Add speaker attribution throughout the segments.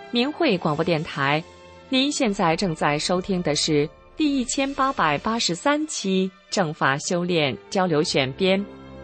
Speaker 1: 明慧广播电台。您现在正在收听的是第1883期正法修炼交流选编。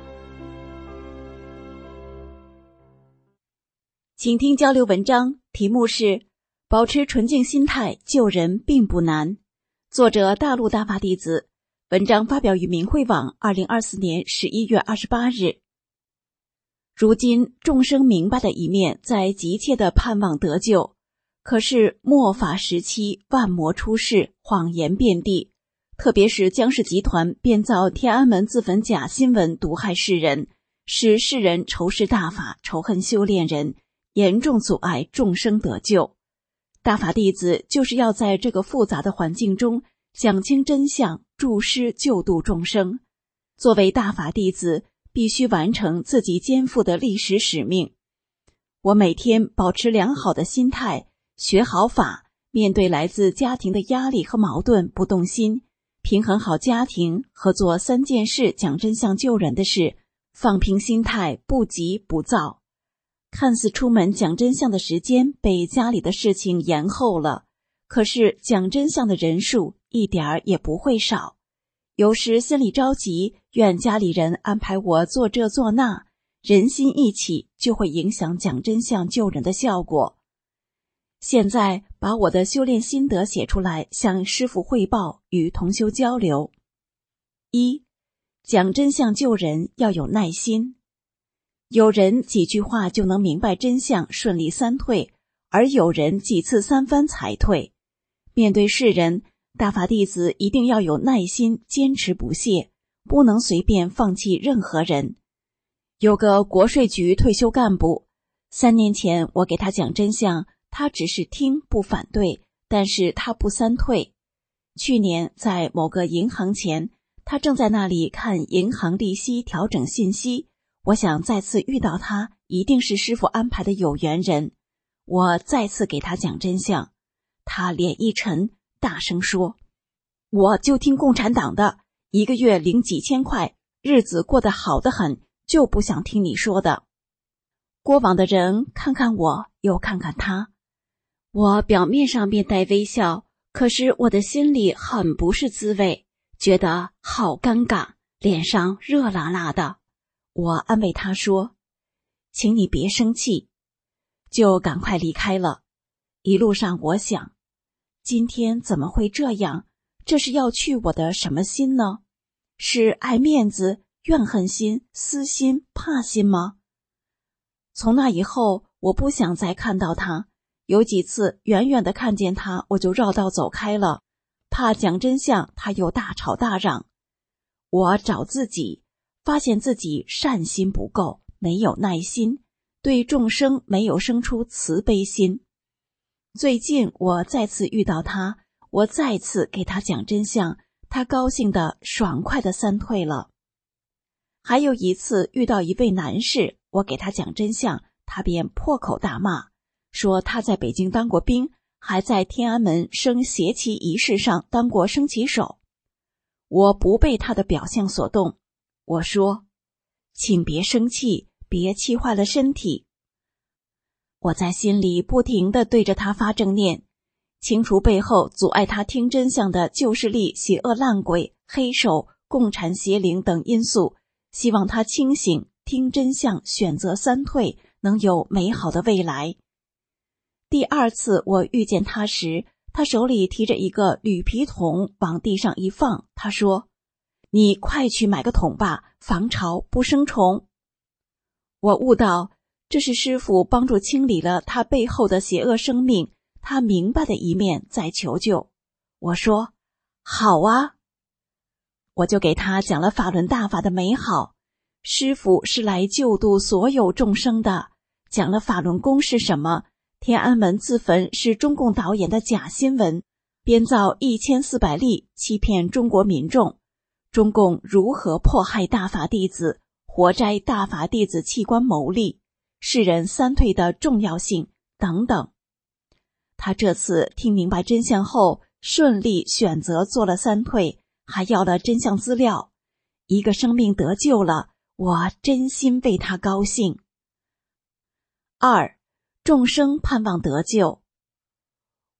Speaker 2: 请听交流文章，题目是保持纯净心态救人并不难，作者大陆大法弟子，文章发表于明慧网2024年11月28日。如今众生明白的一面在急切地盼望得救，可是末法时期万魔出世，谎言遍地，特别是姜氏集团编造天安门自焚假新闻毒害世人，使世人仇视大法，仇恨修炼人，严重阻碍众生得救。大法弟子就是要在这个复杂的环境中讲清真相，助师救度众生。作为大法弟子，必须完成自己肩负的历史使命。我每天保持良好的心态，学好法，面对来自家庭的压力和矛盾不动心，平衡好家庭和做3件事讲真相救人的事，放平心态，不急不躁。看似出门讲真相的时间被家里的事情延后了，可是讲真相的人数一点儿也不会少。有时心里着急，愿家里人安排我做这做那，人心一起就会影响讲真相救人的效果。现在把我的修炼心得写出来，向师父汇报，与同修交流。1. 讲真相救人要有耐心。有人几句话就能明白真相，顺利3退，而有人几次3番才退。面对世人，大法弟子一定要有耐心，坚持不懈，不能随便放弃任何人。有个国税局退休干部，3年前我给他讲真相，他只是听不反对，但是他不3退。去年在某个银行前，他正在那里看银行利息调整信息，我想再次遇到他，一定是师父安排的有缘人。我再次给他讲真相，他脸一沉，大声说：我就听共产党的，1个月领几千块，日子过得好得很，就不想听你说的。过往的人看看我，又看看他，我表面上面带微笑，可是我的心里很不是滋味，觉得好尴尬，脸上热辣辣的。我安慰他说：请你别生气，就赶快离开了。一路上我想，今天怎么会这样？这是要去我的什么心呢？是爱面子、怨恨心、私心、怕心吗？从那以后，我不想再看到他。有几次远远的看见他，我就绕道走开了，怕讲真相他又大吵大嚷。我找自己，发现自己善心不够，没有耐心，对众生没有生出慈悲心。最近我再次遇到他，我再次给他讲真相，他高兴的爽快的3退了。还有一次遇到一位男士，我给他讲真相，他便破口大骂，说他在北京当过兵，还在天安门升携旗仪式上当过升旗手。我不被他的表象所动，我说：请别生气，别气坏了身体。我在心里不停地对着他发正念，清除背后阻碍他听真相的旧势力、邪恶烂鬼、黑手、共产邪灵等因素，希望他清醒，听真相，选择3退，能有美好的未来。第2次我遇见他时，他手里提着一个铝皮桶往地上一放，他说：你快去买个桶吧，防潮不生虫。我悟到，这是师父帮助清理了他背后的邪恶生命，他明白的一面在求救。我说：好啊。我就给他讲了法轮大法的美好，师父是来救度所有众生的，讲了法轮功是什么，天安门自焚是中共导演的假新闻，编造1400例欺骗中国民众，中共如何迫害大法弟子，活摘大法弟子器官牟利，世人3退的重要性等等。他这次听明白真相后，顺利选择做了3退，还要了真相资料。一个生命得救了，我真心为他高兴。2. 众生盼望得救，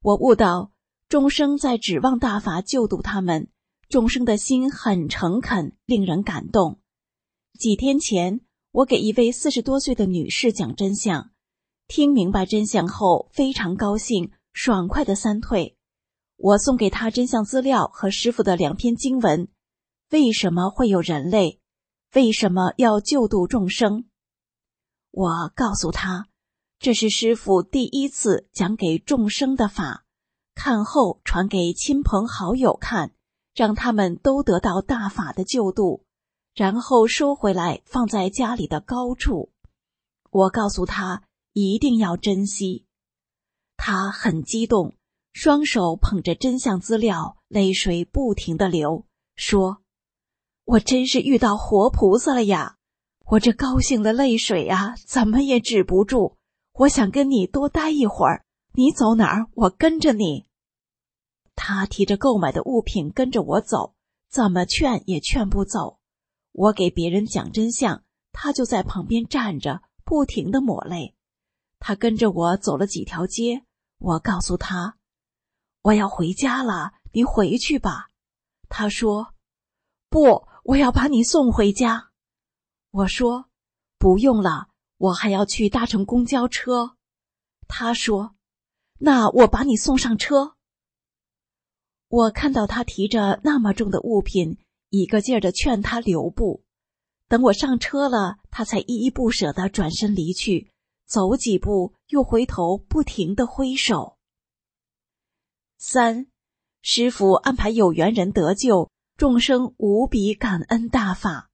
Speaker 2: 我悟到众生在指望大法救度他们，众生的心很诚恳，令人感动。几天前，我给一位40多岁的女士讲真相，听明白真相后非常高兴，爽快地三退。我送给她真相资料和师父的2篇经文，为什么会有人类？为什么要救度众生？我告诉她，这是师父第一次讲给众生的法，看后传给亲朋好友看，让他们都得到大法的救度，然后收回来放在家里的高处。我告诉他一定要珍惜。他很激动，双手捧着真相资料，泪水不停地流，说：我真是遇到活菩萨了呀！我这高兴的泪水啊，怎么也止不住。我想跟你多待一会儿，你走哪儿，我跟着你。他提着购买的物品跟着我走，怎么劝也劝不走。我给别人讲真相，他就在旁边站着，不停地抹泪。他跟着我走了几条街，我告诉他，我要回家了，你回去吧。他说，不，我要把你送回家。我说，不用了，我还要去搭乘公交车。他说，那我把你送上车。我看到他提着那么重的物品，一个劲儿地劝他留步。等我上车了，他才依依不舍地转身离去，走几步又回头不停地挥手。3. 师父安排有缘人得救，众生无比感恩大法。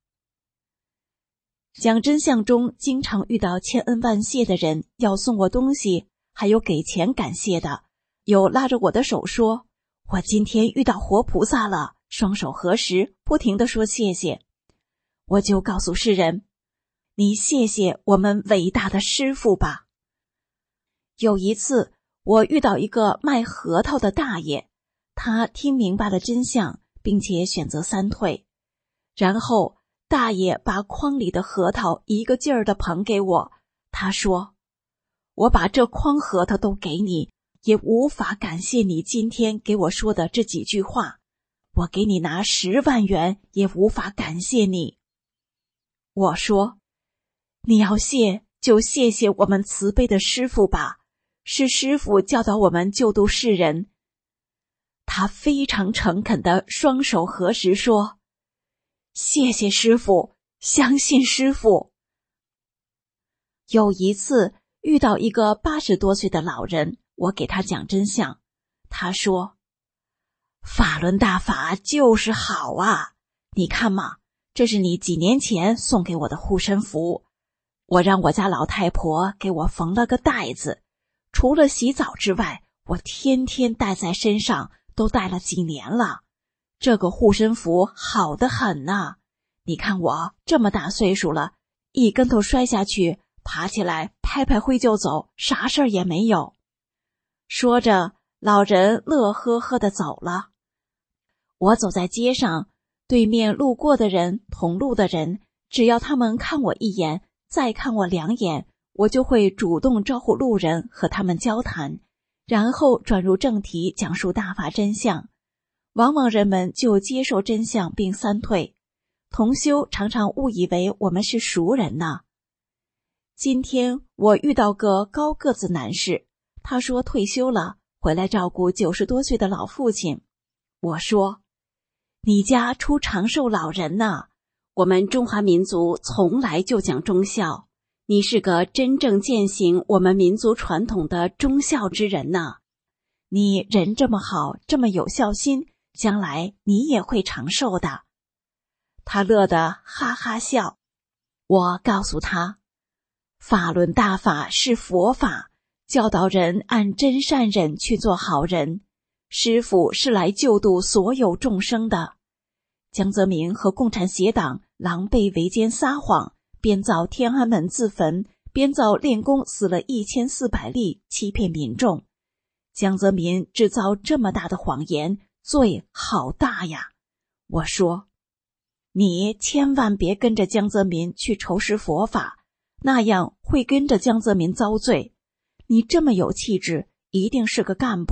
Speaker 2: 讲真相中经常遇到千恩万谢的人，要送我东西，还有给钱感谢的，有拉着我的手说，我今天遇到活菩萨了，双手合十，不停地说谢谢。我就告诉世人，你谢谢我们伟大的师父吧。有一次，我遇到一个卖核桃的大爷，他听明白了真相，并且选择三退。然后大爷把筐里的核桃一个劲儿地捧给我，他说，我把这筐核桃都给你，也无法感谢你今天给我说的这几句话，我给你拿10万元也无法感谢你。我说，你要谢就谢谢我们慈悲的师父吧，是师父教导我们救度世人。他非常诚恳地双手合十说，谢谢师父，相信师父。有一次遇到一个80多岁的老人，我给他讲真相，他说，法轮大法就是好啊，你看嘛，这是你几年前送给我的护身符，我让我家老太婆给我缝了个带子，除了洗澡之外，我天天带在身上，都带了几年了。这个护身符好得很呐，你看我这么大岁数了，一跟头摔下去，爬起来拍拍灰就走，啥事儿也没有。说着，老人乐呵呵地走了。我走在街上，对面路过的人，同路的人，只要他们看我一眼，再看我2眼，我就会主动招呼路人和他们交谈，然后转入正题，讲述大法真相。往往人们就接受真相并三退，同修常常误以为我们是熟人呢。今天我遇到个高个子男士，他说退休了，回来照顾90多岁的老父亲。我说，你家出长寿老人呢，我们中华民族从来就讲忠孝，你是个真正践行我们民族传统的忠孝之人呢。你人这么好，这么有孝心，将来你也会长寿的。他乐得哈哈笑。我告诉他，法轮大法是佛法，教导人按真善忍去做好人，师父是来救度所有众生的。江泽民和共产协党狼狈为奸撒谎，编造天安门自焚，编造练功死了1400例，欺骗民众。江泽民制造这么大的谎言，罪好大呀。我说，你千万别跟着江泽民去仇视佛法，那样会跟着江泽民遭罪。你这么有气质，一定是个干部，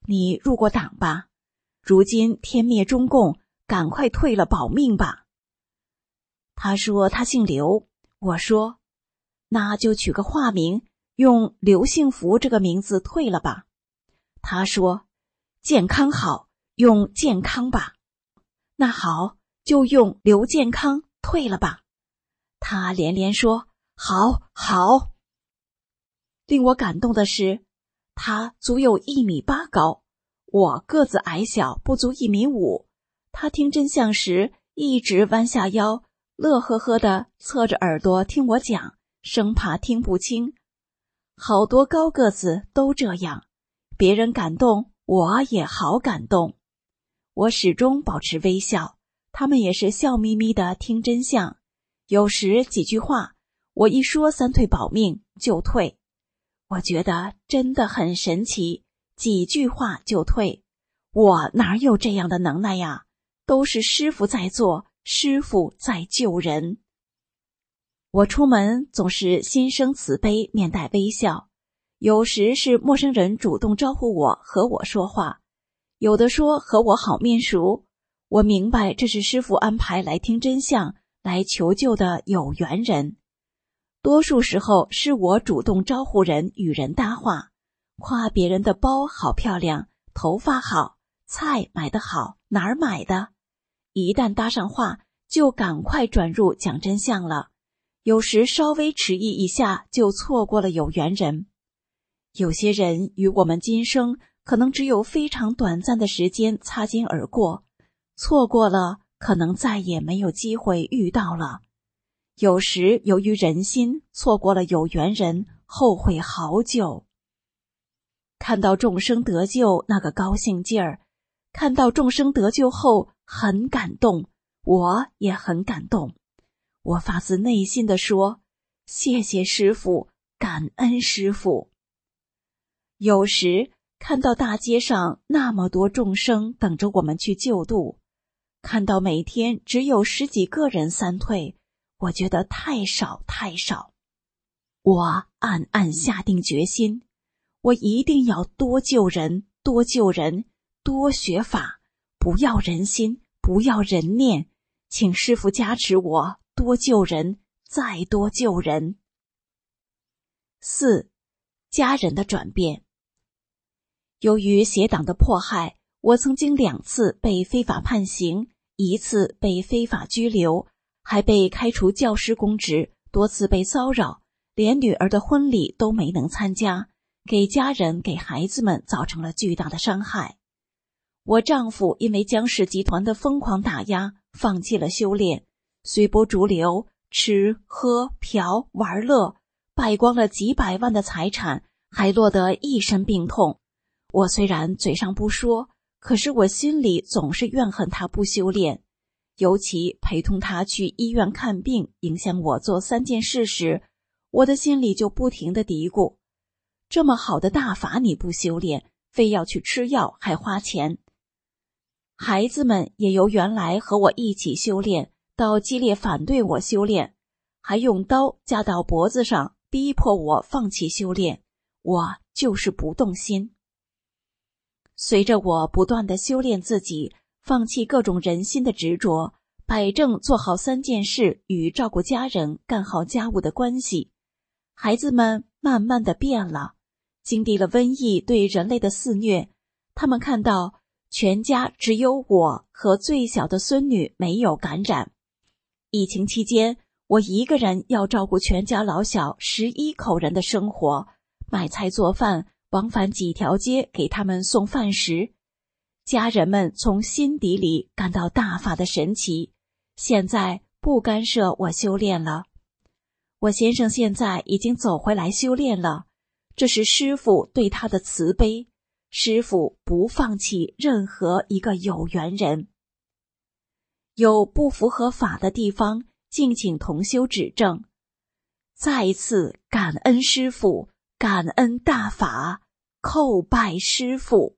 Speaker 2: 你入过党吧？如今天灭中共，赶快退了保命吧。他说他姓刘，我说那就取个化名，用刘幸福这个名字退了吧。他说健康好，用健康吧。那好，就用刘健康退了吧。他连连说好好。令我感动的是，他足有1.8米高，我个子矮小，不足1.5米。他听真相时一直弯下腰，乐呵呵地侧着耳朵听我讲，生怕听不清。好多高个子都这样，别人感动，我也好感动。我始终保持微笑，他们也是笑眯眯地听真相。有时几句话，我一说3退保命就退。我觉得真的很神奇，几句话就退。我哪有这样的能耐呀？都是师父在做，师父在救人。我出门总是心生慈悲，面带微笑。有时是陌生人主动招呼我，和我说话，有的说和我好面熟。我明白这是师父安排来听真相，来求救的有缘人。多数时候是我主动招呼人，与人搭话，夸别人的包好漂亮，头发好，菜买得好，哪儿买的？一旦搭上话，就赶快转入讲真相了。有时稍微迟疑一下，就错过了有缘人。有些人与我们今生可能只有非常短暂的时间擦肩而过，错过了，可能再也没有机会遇到了。有时由于人心，错过了有缘人，后悔好久。看到众生得救那个高兴劲儿，看到众生得救后很感动，我也很感动。我发自内心地说，谢谢师父，感恩师父。有时看到大街上那么多众生等着我们去救度，看到每天只有10几个人3退，我觉得太少太少。我暗暗下定决心，我一定要多救人，多救人，多学法，不要人心，不要人念，请师父加持我多救人，再多救人。4. 家人的转变。由于邪党的迫害，我曾经2次被非法判刑，1次被非法拘留，还被开除教师公职，多次被骚扰，连女儿的婚礼都没能参加，给家人给孩子们造成了巨大的伤害。我丈夫因为江氏集团的疯狂打压，放弃了修炼，随波逐流，吃喝嫖玩乐，败光了几百万的财产，还落得一身病痛。我虽然嘴上不说，可是我心里总是怨恨他不修炼。尤其陪同他去医院看病，影响我做3件事时，我的心里就不停地嘀咕，这么好的大法你不修炼，非要去吃药还花钱。孩子们也由原来和我一起修炼，到激烈反对我修炼，还用刀架到脖子上，逼迫我放弃修炼，我就是不动心。随着我不断地修炼自己，放弃各种人心的执着，摆正做好3件事与照顾家人、干好家务的关系，孩子们慢慢地变了。经历了瘟疫对人类的肆虐，他们看到全家只有我和最小的孙女没有感染。疫情期间，我一个人要照顾全家老小11口人的生活，买菜做饭，往返几条街给他们送饭食。家人们从心底里感到大法的神奇，现在不干涉我修炼了。我先生现在已经走回来修炼了，这是师父对他的慈悲，师父不放弃任何一个有缘人。有不符合法的地方，敬请同修指正。再一次感恩师父，感恩大法，叩拜师父。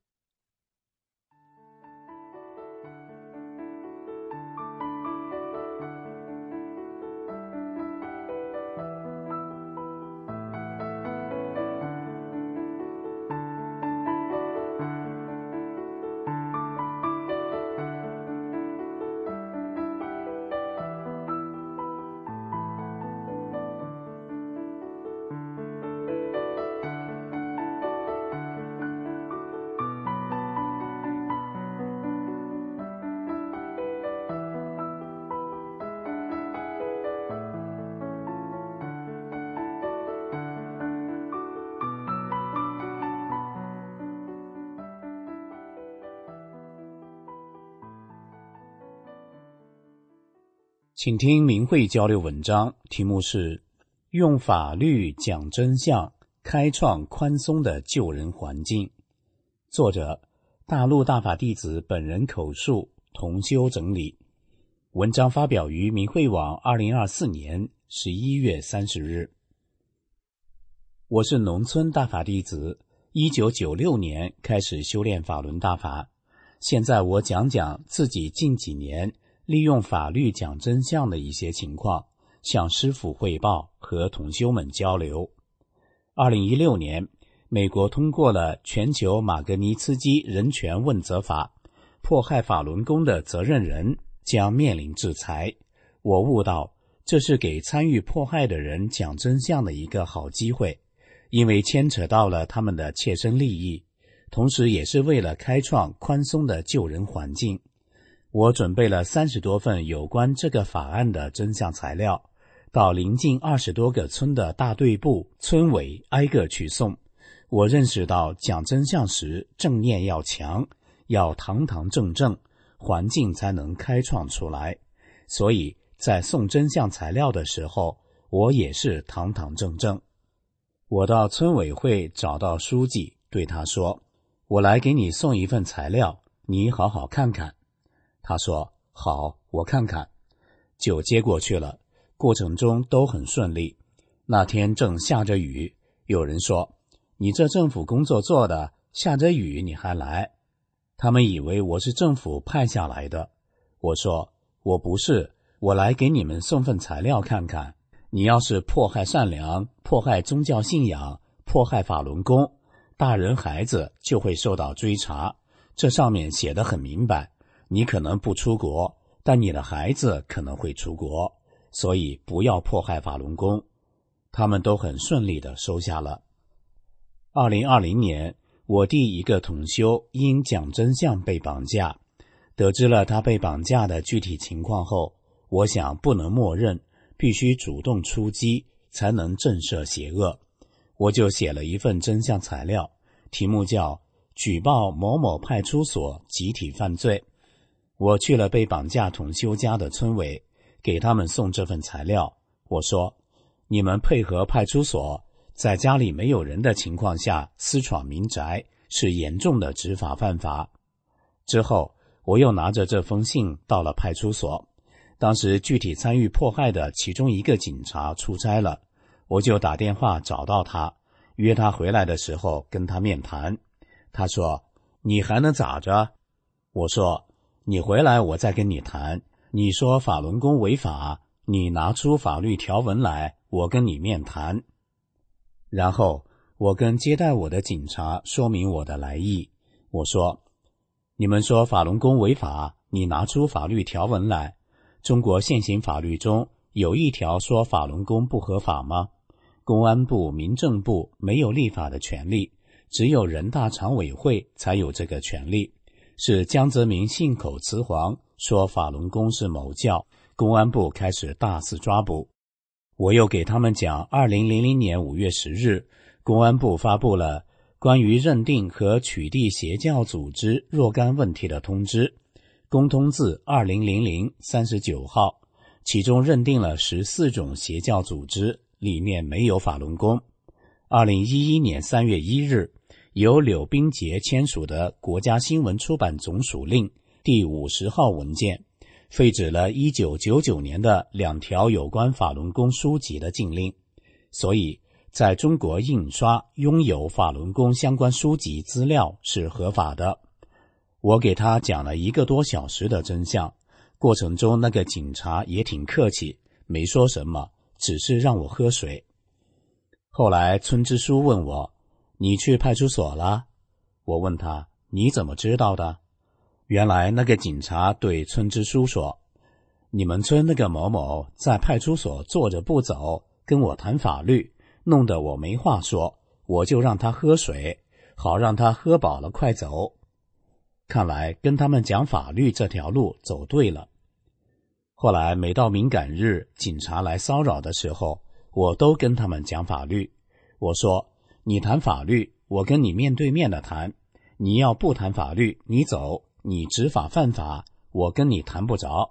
Speaker 3: 请听明慧交流文章，题目是用法律讲真相，开创宽松的救人环境。作者大陆大法弟子本人口述，同修整理。文章发表于明慧网2024年11月30日。我是农村大法弟子，1996年开始修炼法轮大法。现在我讲讲自己近几年利用法律讲真相的一些情况，向师父汇报和同修们交流。2016年，美国通过了全球马格尼茨基人权问责法，迫害法轮功的责任人将面临制裁。我悟到，这是给参与迫害的人讲真相的一个好机会，因为牵扯到了他们的切身利益，同时也是为了开创宽松的救人环境。我准备了30多份有关这个法案的真相材料，到邻近20多个村的大队部、村委挨个去送。我认识到讲真相时正念要强，要堂堂正正，环境才能开创出来。所以在送真相材料的时候，我也是堂堂正正。我到村委会找到书记，对他说，我来给你送一份材料，你好好看看。他说好，我看看，就接过去了。过程中都很顺利。那天正下着雨，有人说，你这政府工作做的，下着雨你还来？他们以为我是政府派下来的。我说我不是，我来给你们送份材料看看。你要是迫害善良，迫害宗教信仰，迫害法轮功，大人孩子就会受到追查。这上面写得很明白，你可能不出国，但你的孩子可能会出国，所以不要迫害法轮功。他们都很顺利地收下了。2020年，我弟一个同修因讲真相被绑架，得知了他被绑架的具体情况后，我想不能默认，必须主动出击，才能震慑邪恶。我就写了一份真相材料，题目叫举报某某派出所集体犯罪。我去了被绑架同修家的村委，给他们送这份材料。我说，你们配合派出所，在家里没有人的情况下私闯民宅，是严重的执法犯法。之后我又拿着这封信到了派出所，当时具体参与迫害的其中一个警察出差了，我就打电话找到他，约他回来的时候跟他面谈。他说，你还能咋着？我说，你回来我再跟你谈，你说法轮功违法，你拿出法律条文来，我跟你面谈。然后我跟接待我的警察说明我的来意，我说，你们说法轮功违法，你拿出法律条文来。中国现行法律中有一条说法轮功不合法吗？公安部、民政部没有立法的权利，只有人大常委会才有这个权利。是江泽民信口雌黄，说法轮功是某教，公安部开始大肆抓捕。我又给他们讲2000年5月10日，公安部发布了关于认定和取缔邪教组织若干问题的通知，公通字200039号，其中认定了14种邪教组织，里面没有法轮功。2011年3月1日，由柳冰杰签署的国家新闻出版总署令第50号文件，废止了1999年的2条有关法轮功书籍的禁令，所以在中国印刷拥有法轮功相关书籍资料是合法的。我给他讲了1个多小时的真相，过程中那个警察也挺客气，没说什么，只是让我喝水。后来村支书问我，你去派出所了？我问他，你怎么知道的？原来那个警察对村支书说，你们村那个某某在派出所坐着不走，跟我谈法律，弄得我没话说，我就让他喝水，好让他喝饱了快走。看来跟他们讲法律这条路走对了。后来每到敏感日，警察来骚扰的时候，我都跟他们讲法律。我说，你谈法律，我跟你面对面的谈，你要不谈法律，你走，你执法犯法，我跟你谈不着，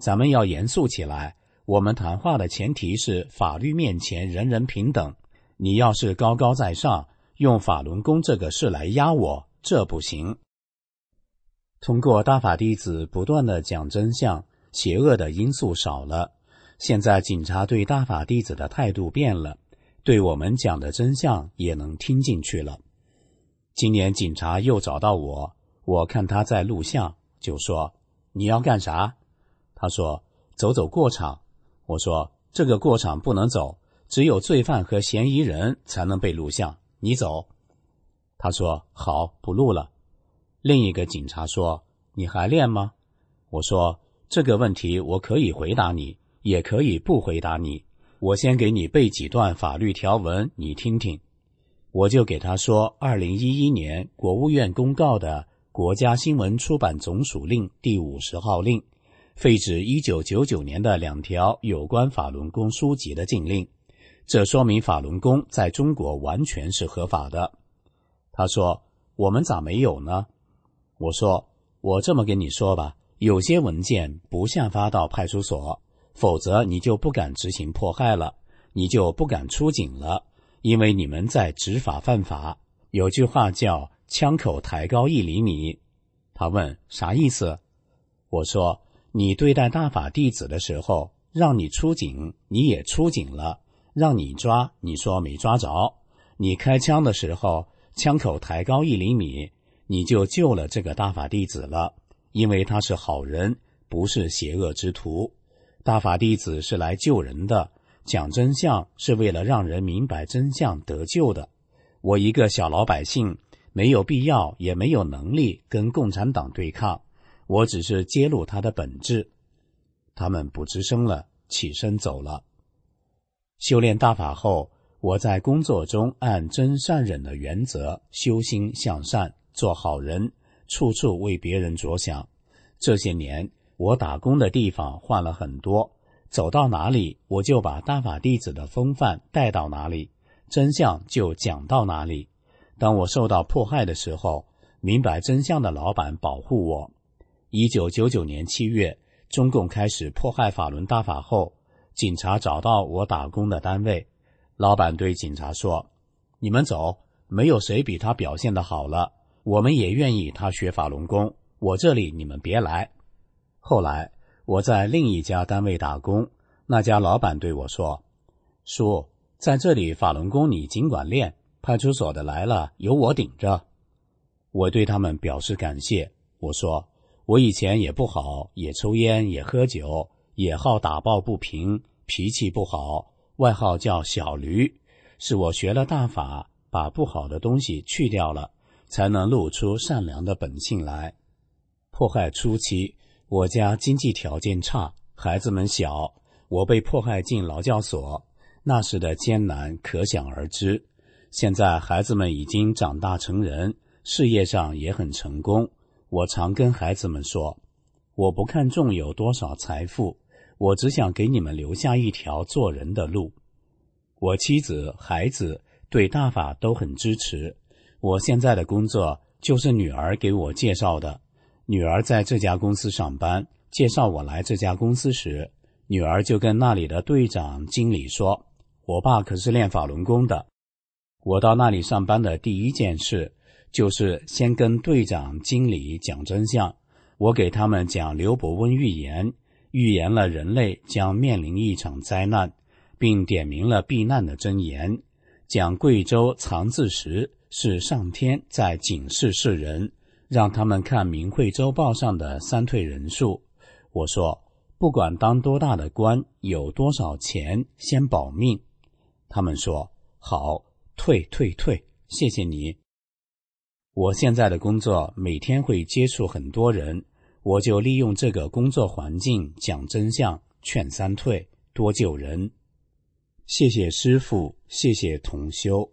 Speaker 3: 咱们要严肃起来。我们谈话的前提是法律面前人人平等。你要是高高在上，用法轮功这个事来压我，这不行。通过大法弟子不断地讲真相，邪恶的因素少了。现在警察对大法弟子的态度变了，对我们讲的真相也能听进去了。今年警察又找到我看他在录像，就说：你要干啥？他说：走走过场。我说：这个过场不能走，只有罪犯和嫌疑人才能被录像，你走。他说：好，不录了。另一个警察说：你还练吗？我说：这个问题我可以回答你，也可以不回答你。我先给你背几段法律条文，你听听。我就给他说2011年国务院公告的国家新闻出版总署令第50号令，废止1999年的2条有关法轮功书籍的禁令，这说明法轮功在中国完全是合法的。他说：我们咋没有呢？我说：我这么跟你说吧，有些文件不下发到派出所，否则你就不敢执行迫害了，你就不敢出警了，因为你们在执法犯法。有句话叫枪口抬高1厘米。他问啥意思？我说：你对待大法弟子的时候，让你出警你也出警了，让你抓你说没抓着，你开枪的时候枪口抬高1厘米，你就救了这个大法弟子了，因为他是好人，不是邪恶之徒。大法弟子是来救人的，讲真相是为了让人明白真相得救的。我一个小老百姓，没有必要也没有能力跟共产党对抗，我只是揭露他的本质。他们不吱声了，起身走了。修炼大法后，我在工作中按真善忍的原则修心向善，做好人，处处为别人着想。这些年我打工的地方换了很多，走到哪里我就把大法弟子的风范带到哪里，真相就讲到哪里。当我受到迫害的时候，明白真相的老板保护我。1999年7月，中共开始迫害法轮大法后，警察找到我打工的单位，老板对警察说：你们走，没有谁比他表现得好了，我们也愿意他学法轮功，我这里你们别来。后来我在另一家单位打工，那家老板对我说：叔，在这里法轮功你尽管练，派出所的来了有我顶着。我对他们表示感谢，我说：我以前也不好，也抽烟也喝酒，也好打抱不平，脾气不好，外号叫小驴，是我学了大法，把不好的东西去掉了，才能露出善良的本性来。迫害初期，我家经济条件差，孩子们小，我被迫害进劳教所，那时的艰难可想而知。现在孩子们已经长大成人，事业上也很成功。我常跟孩子们说，我不看重有多少财富，我只想给你们留下一条做人的路。我妻子、孩子对大法都很支持。我现在的工作就是女儿给我介绍的。女儿在这家公司上班，介绍我来这家公司时，女儿就跟那里的队长、经理说，我爸可是练法轮功的。我到那里上班的第一件事，就是先跟队长、经理讲真相。我给他们讲刘伯温预言，预言了人类将面临一场灾难，并点明了避难的真言。讲贵州藏字石是上天在警示世人，让他们看明慧周报上的三退人数。我说，不管当多大的官，有多少钱，先保命。他们说，好，退，谢谢你。我现在的工作每天会接触很多人，我就利用这个工作环境讲真相，劝三退，多救人。谢谢师父，谢谢同修。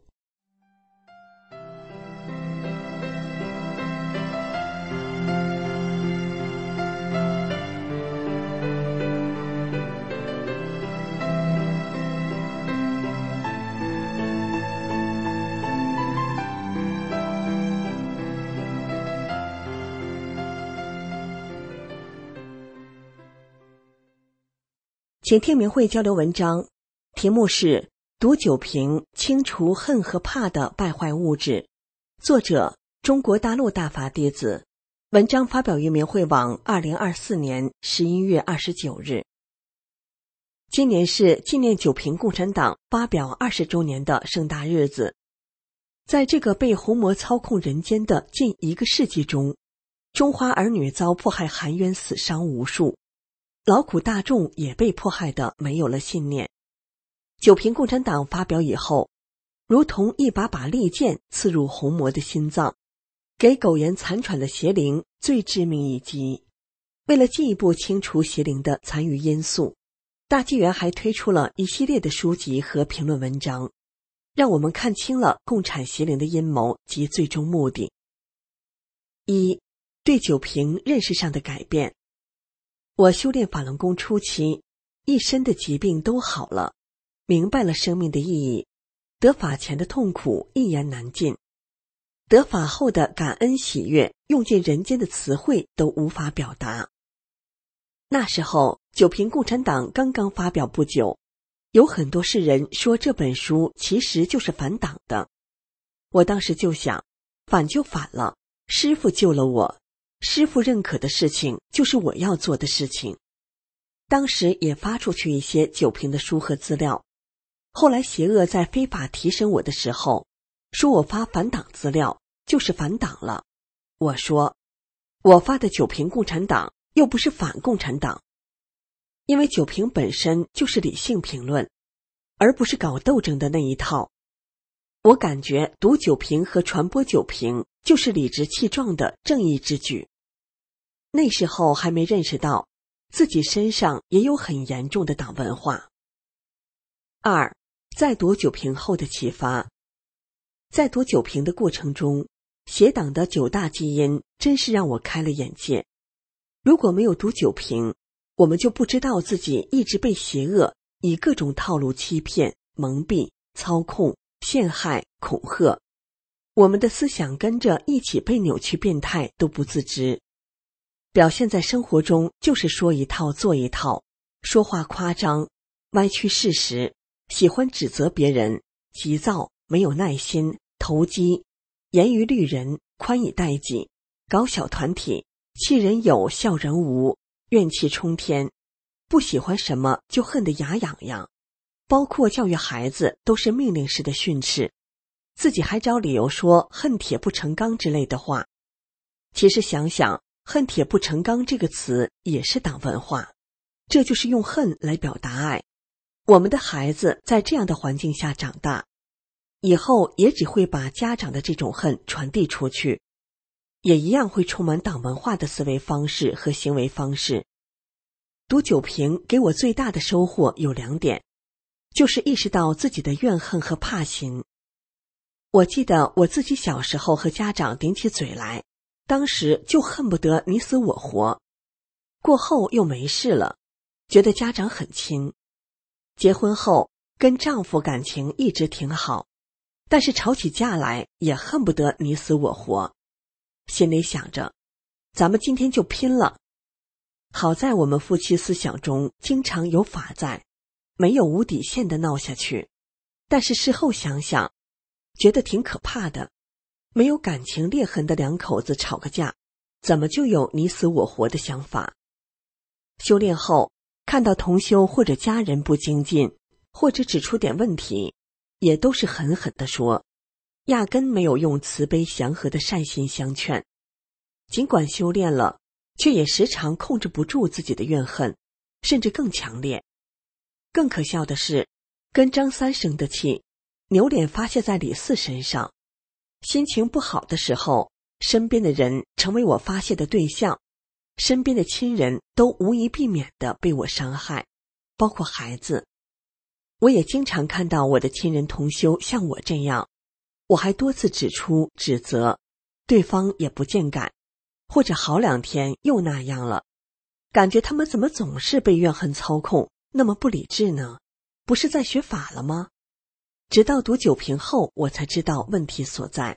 Speaker 4: 请听明慧交流文章，题目是读酒瓶清除恨和怕的败坏物质，作者中国大陆大法弟子，文章发表于明慧网2024年11月29日。今年是纪念九瓶共产党发表20周年的盛大日子。在这个被红魔操控人间的近1个世纪中，中华儿女遭迫害含冤死伤无数，劳苦大众也被迫害得没有了信念。九瓶共产党发表以后，如同一把把利剑刺入红魔的心脏，给苟延残喘的邪灵最致命一击。为了进一步清除邪灵的残余因素，大纪元还推出了一系列的书籍和评论文章，让我们看清了共产邪灵的阴谋及最终目的。一、对九瓶认识上的改变。我修炼法轮功初期，一身的疾病都好了，明白了生命的意义，得法前的痛苦一言难尽，得法后的感恩喜悦，用尽人间的词汇都无法表达。那时候九瓶共产党刚刚发表不久，有很多世人说这本书其实就是反党的。我当时就想，反就反了，师父救了我，师父认可的事情就是我要做的事情。当时也发出去一些九瓶的书和资料，后来邪恶在非法提审我的时候，说我发反党资料就是反党了。我说，我发的九瓶共产党又不是反共产党，因为九瓶本身就是理性评论，而不是搞斗争的那一套。我感觉读九瓶和传播九瓶就是理直气壮的正义之举。那时候还没认识到自己身上也有很严重的党文化。二、在读九瓶后的启发。在读九瓶的过程中，邪党的9大基因真是让我开了眼界。如果没有读九瓶，我们就不知道自己一直被邪恶以各种套路欺骗、蒙蔽、操控、陷害、恐吓，我们的思想跟着一起被扭曲变态都不自知。表现在生活中就是说一套做一套，说话夸张，歪曲事实，喜欢指责别人，急躁，没有耐心，投机，严于律人，宽以待己，搞小团体，气人有笑人无，怨气冲天，不喜欢什么就恨得牙痒痒，包括教育孩子都是命令式的训斥，自己还找理由说恨铁不成钢之类的话。其实想想，恨铁不成钢这个词也是党文化，这就是用恨来表达爱。我们的孩子在这样的环境下长大，以后也只会把家长的这种恨传递出去，也一样会充满党文化的思维方式和行为方式。读九瓶给我最大的收获有2点，就是意识到自己的怨恨和怕心。我记得我自己小时候和家长顶起嘴来，当时就恨不得你死我活，过后又没事了，觉得家长很亲。结婚后跟丈夫感情一直挺好，但是吵起架来也恨不得你死我活，心里想着咱们今天就拼了。好在我们夫妻思想中经常有法在，没有无底线的闹下去，但是事后想想觉得挺可怕的。没有感情裂痕的2口子吵个架，怎么就有你死我活的想法？修炼后看到同修或者家人不精进，或者指出点问题，也都是狠狠地说，压根没有用慈悲祥和的善心相劝。尽管修炼了，却也时常控制不住自己的怨恨，甚至更强烈。更可笑的是，跟张三生的气，扭脸发泄在李四身上。心情不好的时候，身边的人成为我发泄的对象，身边的亲人都无一避免地被我伤害，包括孩子。我也经常看到我的亲人同修像我这样，我还多次指出指责，对方也不见改，或者好2天又那样了，感觉他们怎么总是被怨恨操控，那么不理智呢？不是在学法了吗？直到读九瓶后，我才知道问题所在。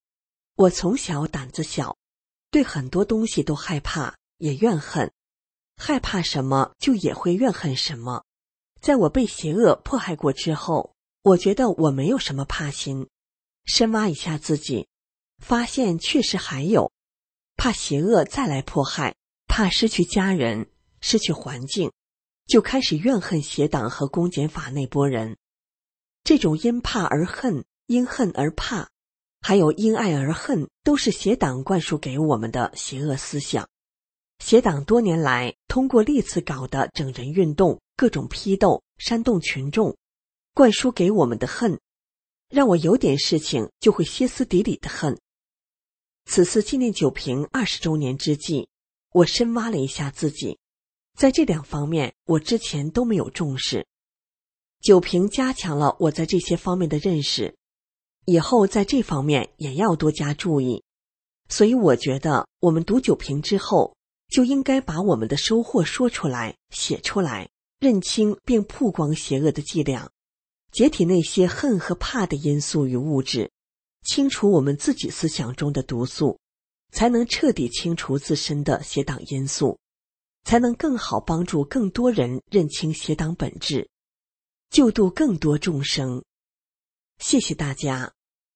Speaker 4: 我从小胆子小，对很多东西都害怕，也怨恨。 害怕什么就也会怨恨什么。在我被邪恶迫害过之后，我觉得我没有什么怕心。深挖一下自己，发现确实还有怕邪恶再来迫害，怕失去家人，失去环境，就开始怨恨邪党和公检法那波人。这种因怕而恨，因恨而怕，还有因爱而恨，都是邪党灌输给我们的邪恶思想。邪党多年来通过历次搞的整人运动，各种批斗、煽动群众，灌输给我们的恨，让我有点事情就会歇斯底里的恨。此次纪念九平20周年之际，我深挖了一下自己，在这2方面我之前都没有重视。九平加强了我在这些方面的认识，以后在这方面也要多加注意。所以我觉得我们读九平之后，就应该把我们的收获说出来，写出来，认清并曝光邪恶的伎俩，解体那些恨和怕的因素与物质，清除我们自己思想中的毒素，才能彻底清除自身的邪党因素，才能更好帮助更多人认清邪党本质，救度更多众生。谢谢大家。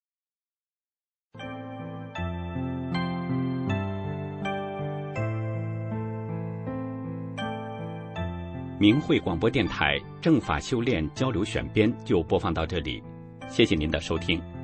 Speaker 5: 明慧广播电台正法修炼交流选编就播放到这里，谢谢您的收听。